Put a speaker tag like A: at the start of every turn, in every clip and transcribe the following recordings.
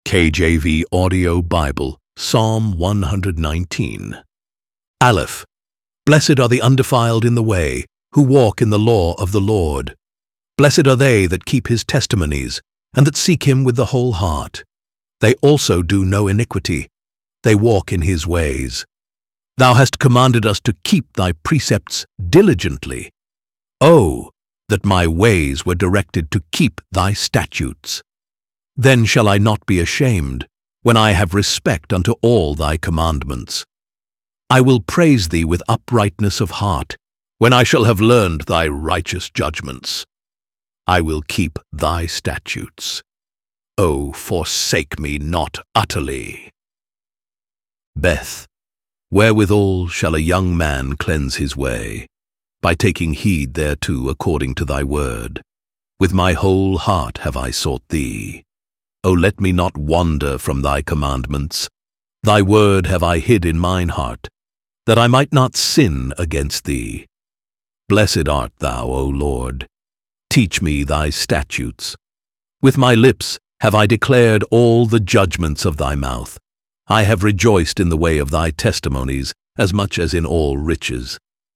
A: KJV Audio Bible, Psalm 119. Aleph. Blessed are the undefiled in the way, who walk in the law of the Lord. Blessed are they that keep his testimonies, and that seek him with the whole heart. They also do no iniquity. They walk in his ways. Thou hast commanded us to keep thy precepts diligently. Oh, that my ways were directed to keep thy statutes! Then shall I not be ashamed, when I have respect unto all thy commandments. I will praise thee with uprightness of heart, when I shall have learned thy righteous judgments. I will keep thy statutes. O forsake me not utterly. Beth. Wherewithal shall a young man cleanse his way? By taking heed thereto according to thy word. With my whole heart have I sought thee. O let me not wander from thy commandments. Thy word have I hid in mine heart, that I might not sin against thee. Blessed art thou, O Lord. Teach me thy statutes. With my lips have I declared all the judgments of thy mouth. I have rejoiced in the way of thy testimonies as much as in all riches.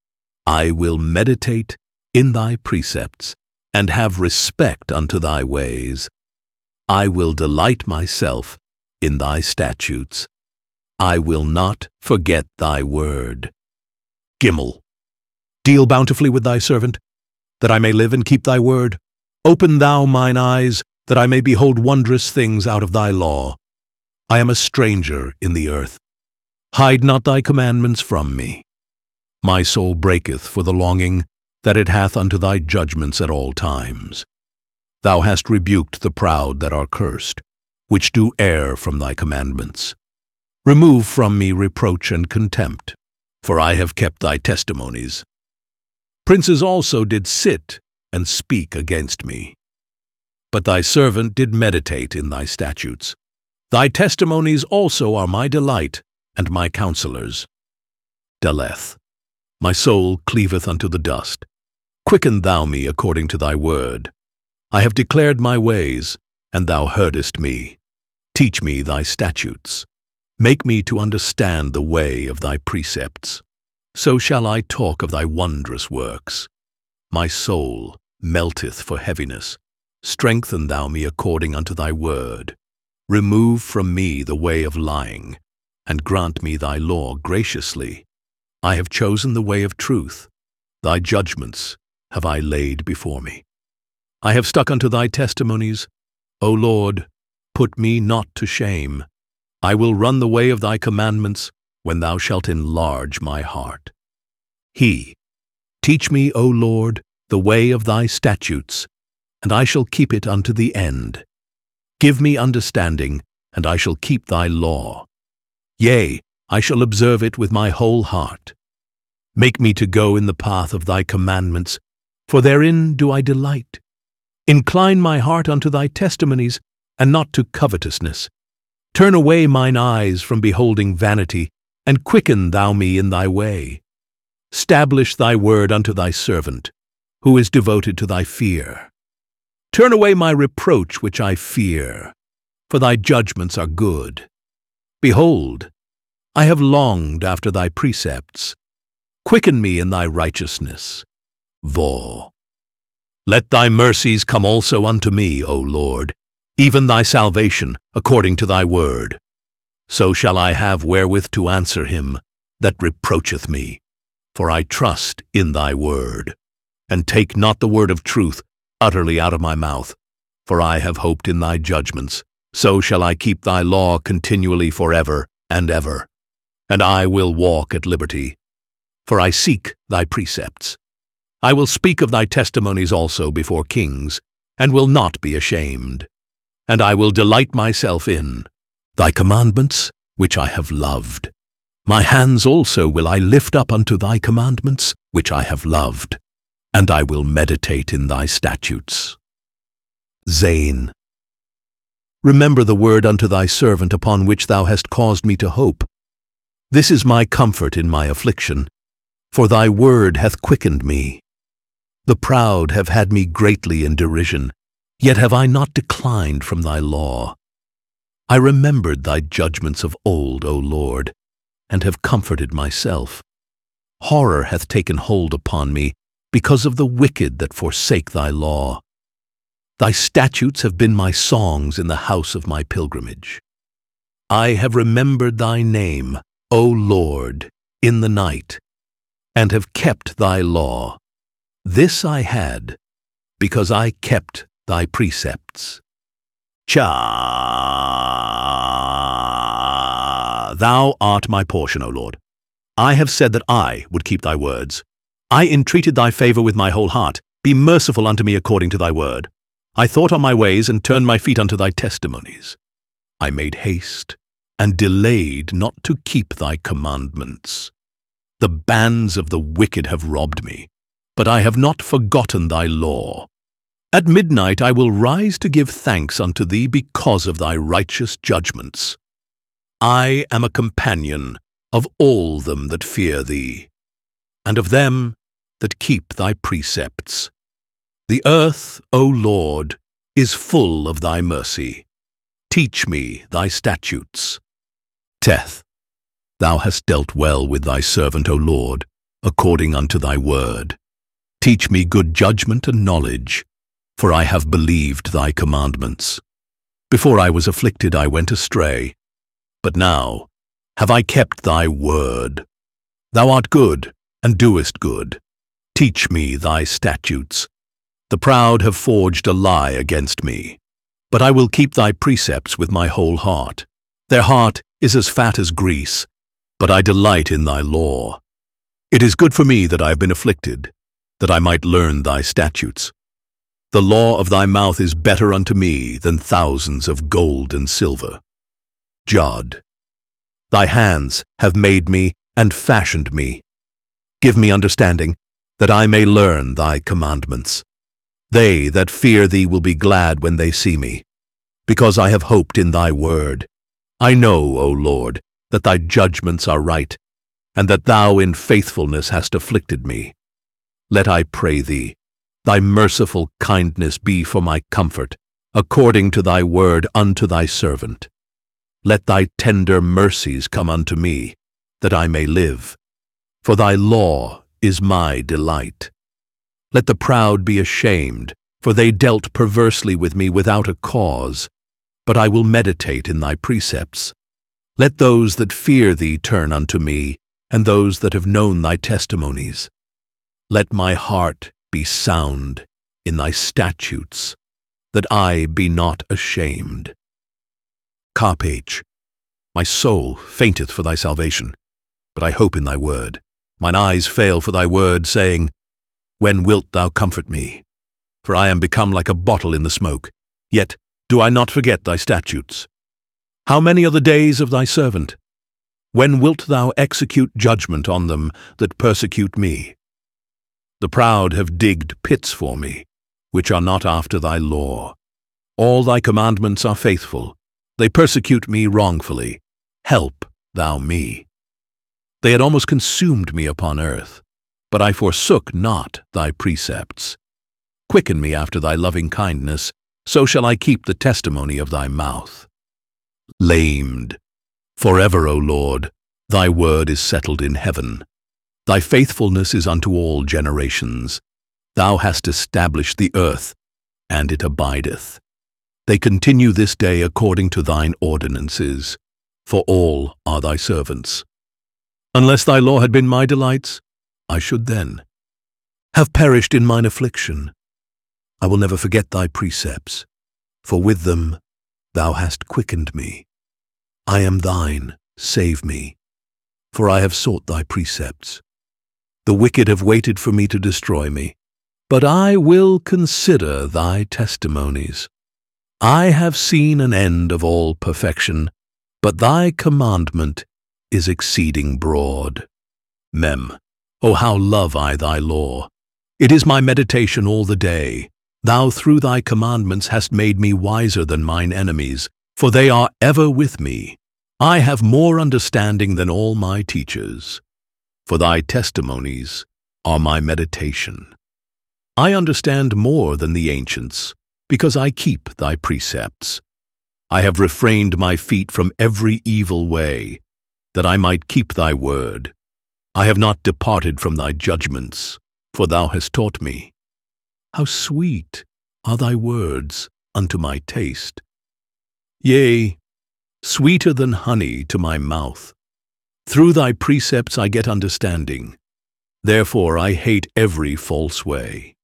A: I will meditate in thy precepts, and have respect unto thy ways. I will delight myself in thy statutes. I will not forget thy word. Gimel. Deal bountifully with thy servant, that I may live and keep thy word. Open thou mine eyes, that I may behold wondrous things out of thy law. I am a stranger in the earth. Hide not thy commandments from me. My soul breaketh for the longing that it hath unto thy judgments at all times. Thou hast rebuked the proud that are cursed, which do err from thy commandments. Remove from me reproach and contempt, for I have kept thy testimonies. Princes also did sit and speak against me. But thy servant did meditate in thy statutes. Thy testimonies also are my delight and my counselors. Daleth. My soul cleaveth unto the dust. Quicken thou me according to thy word. I have declared my ways, and thou heardest me. Teach me thy statutes. Make me to understand the way of thy precepts. So shall I talk of thy wondrous works. My soul melteth for heaviness. Strengthen thou me according unto thy word. Remove from me the way of lying, and grant me thy law graciously. I have chosen the way of truth. Thy judgments have I laid before me. I have stuck unto thy testimonies. O Lord, put me not to shame. I will run the way of thy commandments when thou shalt enlarge my heart. Teach me, O Lord, the way of thy statutes, and I shall keep it unto the end. Give me understanding, and I shall keep thy law. Yea, I shall observe it with my whole heart. Make me to go in the path of thy commandments, for therein do I delight. Incline my heart unto thy testimonies, and not to covetousness. Turn away mine eyes from beholding vanity, and quicken thou me in thy way. Stablish thy word unto thy servant, who is devoted to thy fear. Turn away my reproach which I fear, for thy judgments are good. Behold, I have longed after thy precepts. Quicken me in thy righteousness. Voh. Let thy mercies come also unto me, O Lord, even thy salvation, according to thy word. So shall I have wherewith to answer him that reproacheth me. For I trust in thy word. And take not the word of truth utterly out of my mouth. For I have hoped in thy judgments. So shall I keep thy law continually forever and ever. And I will walk at liberty. For I seek thy precepts. I will speak of thy testimonies also before kings, and will not be ashamed. And I will delight myself in thy commandments, which I have loved. My hands also will I lift up unto thy commandments, which I have loved. And I will meditate in thy statutes. Zain. Remember the word unto thy servant upon which thou hast caused me to hope. This is my comfort in my affliction, for thy word hath quickened me. The proud have had me greatly in derision, yet have I not declined from thy law. I remembered thy judgments of old, O Lord, and have comforted myself. Horror hath taken hold upon me because of the wicked that forsake thy law. Thy statutes have been my songs in the house of my pilgrimage. I have remembered thy name, O Lord, in the night, and have kept thy law. This I had, because I kept thy precepts. Thou art my portion, O Lord. I have said that I would keep thy words. I entreated thy favor with my whole heart. Be merciful unto me according to thy word. I thought on my ways and turned my feet unto thy testimonies. I made haste and delayed not to keep thy commandments. The bands of the wicked have robbed me, but I have not forgotten thy law. At midnight I will rise to give thanks unto thee because of thy righteous judgments. I am a companion of all them that fear thee, and of them that keep thy precepts. The earth, O Lord, is full of thy mercy. Teach me thy statutes. Teth, thou hast dealt well with thy servant, O Lord, according unto thy word. Teach me good judgment and knowledge, for I have believed thy commandments. Before I was afflicted I went astray, but now have I kept thy word. Thou art good, and doest good. Teach me thy statutes. The proud have forged a lie against me, but I will keep thy precepts with my whole heart. Their heart is as fat as grease, but I delight in thy law. It is good for me that I have been afflicted, that I might learn thy statutes. The law of thy mouth is better unto me than thousands of gold and silver. Jod, thy hands have made me and fashioned me. Give me understanding, that I may learn thy commandments. They that fear thee will be glad when they see me, because I have hoped in thy word. I know, O Lord, that thy judgments are right, and that thou in faithfulness hast afflicted me. Let I pray thee, thy merciful kindness be for my comfort, according to thy word unto thy servant. Let thy tender mercies come unto me, that I may live. For thy law is my delight. Let the proud be ashamed, for they dealt perversely with me without a cause. But I will meditate in thy precepts. Let those that fear thee turn unto me, and those that have known thy testimonies. Let my heart be sound in thy statutes, that I be not ashamed. Carpage, my soul fainteth for thy salvation, but I hope in thy word. Mine eyes fail for thy word, saying, When wilt thou comfort me? For I am become like a bottle in the smoke. Yet do I not forget thy statutes. How many are the days of thy servant? When wilt thou execute judgment on them that persecute me? The proud have digged pits for me, which are not after thy law. All thy commandments are faithful. They persecute me wrongfully. Help thou me. They had almost consumed me upon earth, but I forsook not thy precepts. Quicken me after thy loving kindness, so shall I keep the testimony of thy mouth. Lamed, forever, O Lord, thy word is settled in heaven. Thy faithfulness is unto all generations. Thou hast established the earth, and it abideth. They continue this day according to thine ordinances, for all are thy servants. Unless thy law had been my delights, I should then have perished in mine affliction. I will never forget thy precepts, for with them thou hast quickened me. I am thine, save me, for I have sought thy precepts. The wicked have waited for me to destroy me, but I will consider thy testimonies. I have seen an end of all perfection, but thy commandment is exceeding broad. Mem, O how love I thy law! It is my meditation all the day. Thou through thy commandments hast made me wiser than mine enemies, for they are ever with me. I have more understanding than all my teachers, for thy testimonies are my meditation. I understand more than the ancients, because I keep thy precepts. I have refrained my feet from every evil way, that I might keep thy word. I have not departed from thy judgments, for thou hast taught me. How sweet are thy words unto my taste! Yea, sweeter than honey to my mouth. Through thy precepts I get understanding. Therefore I hate every false way.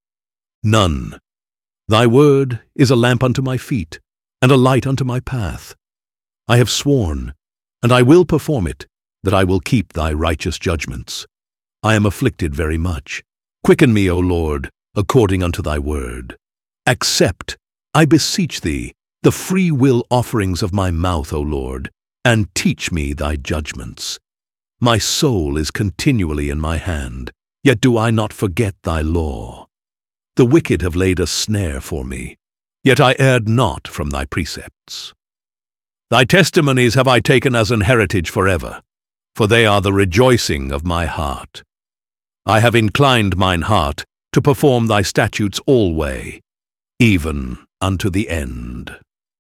A: None. Thy word is a lamp unto my feet, and a light unto my path. I have sworn, and I will perform it, that I will keep thy righteous judgments. I am afflicted very much. Quicken me, O Lord, according unto thy word. Accept, I beseech thee, the free will offerings of my mouth, O Lord, and teach me thy judgments. My soul is continually in my hand, yet do I not forget thy law. The wicked have laid a snare for me, yet I erred not from thy precepts. Thy testimonies have I taken as an heritage forever, for they are the rejoicing of my heart. I have inclined mine heart to perform thy statutes alway, even unto the end.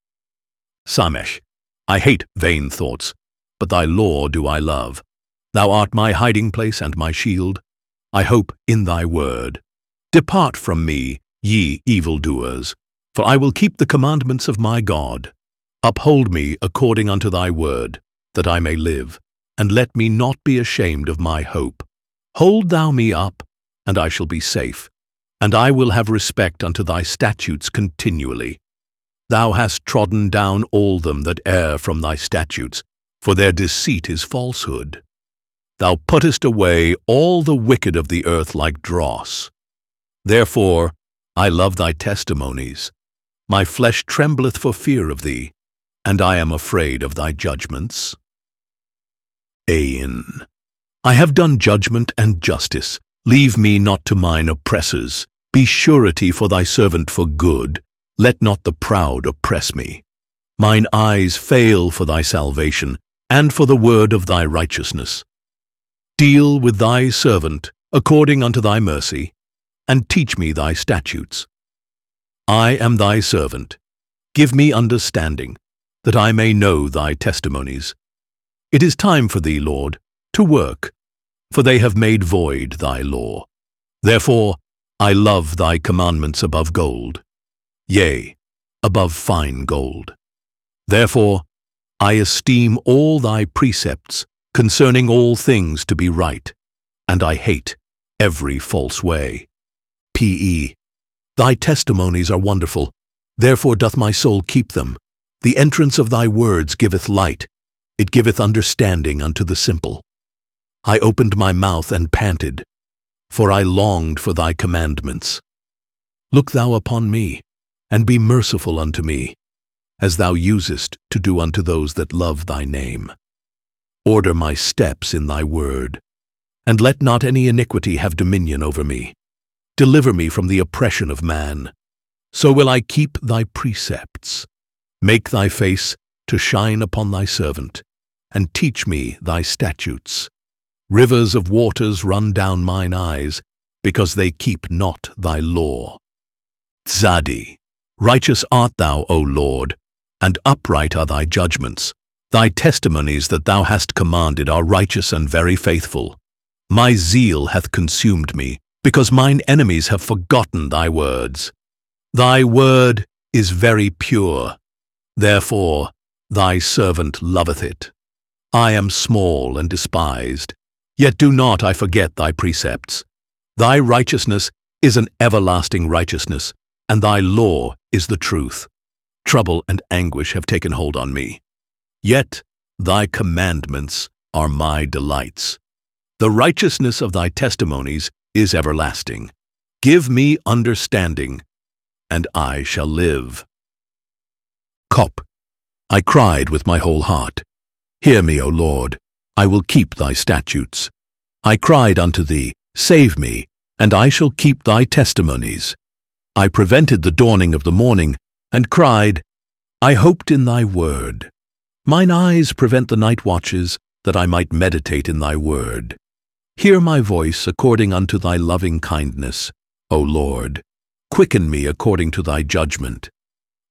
A: Samesh, I hate vain thoughts, but thy law do I love. Thou art my hiding place and my shield. I hope in thy word. Depart from me, ye evildoers, for I will keep the commandments of my God. Uphold me according unto thy word, that I may live, and let me not be ashamed of my hope. Hold thou me up, and I shall be safe, and I will have respect unto thy statutes continually. Thou hast trodden down all them that err from thy statutes, for their deceit is falsehood. Thou puttest away all the wicked of the earth like dross. Therefore I love thy testimonies. My flesh trembleth for fear of thee, and I am afraid of thy judgments. Ain. I have done judgment and justice. Leave me not to mine oppressors. Be surety for thy servant for good. Let not the proud oppress me. Mine eyes fail for thy salvation, and for the word of thy righteousness. Deal with thy servant according unto thy mercy, and teach me thy statutes. I am thy servant. Give me understanding, that I may know thy testimonies. It is time for thee, Lord, to work, for they have made void thy law. Therefore I love thy commandments above gold, yea, above fine gold. Therefore I esteem all thy precepts concerning all things to be right, and I hate every false way. P.E. Thy testimonies are wonderful, therefore doth my soul keep them. The entrance of thy words giveth light, it giveth understanding unto the simple. I opened my mouth and panted, for I longed for thy commandments. Look thou upon me, and be merciful unto me, as thou usest to do unto those that love thy name. Order my steps in thy word, and let not any iniquity have dominion over me. Deliver me from the oppression of man. So will I keep thy precepts. Make thy face to shine upon thy servant, and teach me thy statutes. Rivers of waters run down mine eyes, because they keep not thy law. Tzadi, righteous art thou, O Lord, and upright are thy judgments. Thy testimonies that thou hast commanded are righteous and very faithful. My zeal hath consumed me, because mine enemies have forgotten thy words. Thy word is very pure, therefore thy servant loveth it. I am small and despised, yet do not I forget thy precepts. Thy righteousness is an everlasting righteousness, and thy law is the truth. Trouble and anguish have taken hold on me. Yet thy commandments are my delights. The righteousness of thy testimonies is everlasting. Give me understanding, and I shall live. Kop. I cried with my whole heart. Hear me, O Lord, I will keep thy statutes. I cried unto thee, save me, and I shall keep thy testimonies. I prevented the dawning of the morning, and cried, I hoped in thy word. Mine eyes prevent the night watches, that I might meditate in thy word. Hear my voice according unto thy loving kindness, O Lord. Quicken me according to thy judgment.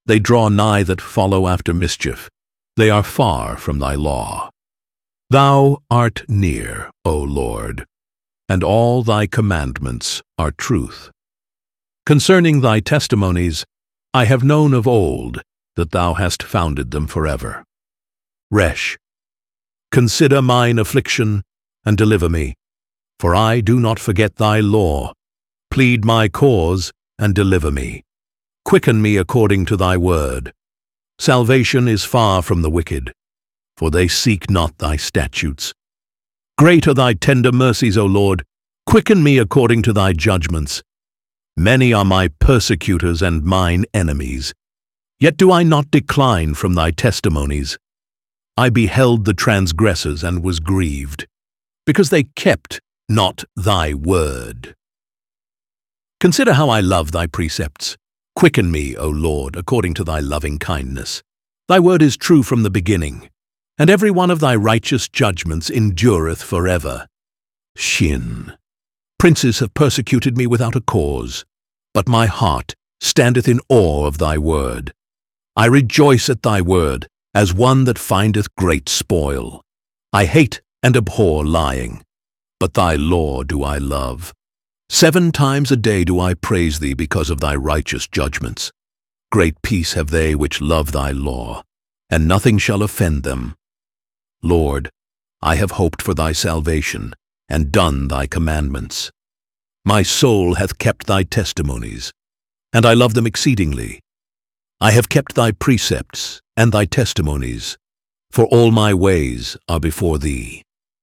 A: They draw nigh that follow after mischief. They are far from thy law. Thou art near, O Lord, and all thy commandments are truth. Concerning thy testimonies, I have known of old that thou hast founded them forever. Resh. Consider mine affliction, and deliver me, for I do not forget thy law. Plead my cause, and deliver me. Quicken me according to thy word. Salvation is far from the wicked, for they seek not thy statutes. Great are thy tender mercies, O Lord. Quicken me according to thy judgments. Many are my persecutors and mine enemies. Yet do I not decline from thy testimonies. I beheld the transgressors and was grieved, because they kept not thy word. Consider how I love thy precepts. Quicken me, O Lord, according to thy loving kindness. Thy word is true from the beginning, and every one of thy righteous judgments endureth forever. Shin. Princes have persecuted me without a cause, but my heart standeth in awe of thy word. I rejoice at thy word, as one that findeth great spoil. I hate and abhor lying, but thy law do I love. 7 times a day do I praise thee because of thy righteous judgments. Great peace have they which love thy law, and nothing shall offend them. Lord, I have hoped for thy salvation, and done thy commandments. My soul hath kept thy testimonies, and I love them exceedingly. I have kept thy precepts and thy testimonies, for all my ways are before thee.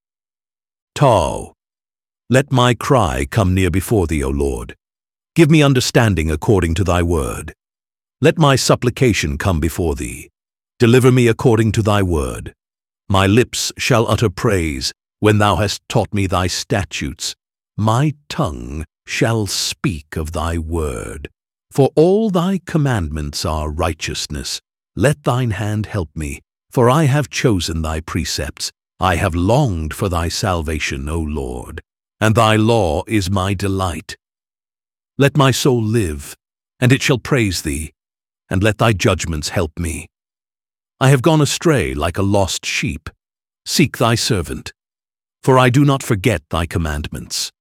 A: Tau. Let my cry come near before thee, O Lord. Give me understanding according to thy word. Let my supplication come before thee. Deliver me according to thy word. My lips shall utter praise when thou hast taught me thy statutes. My tongue shall speak of thy word. For all thy commandments are righteousness. Let thine hand help me, for I have chosen thy precepts. I have longed for thy salvation, O Lord, and thy law is my delight. Let my soul live, and it shall praise thee, and let thy judgments help me. I have gone astray like a lost sheep. Seek thy servant, for I do not forget thy commandments.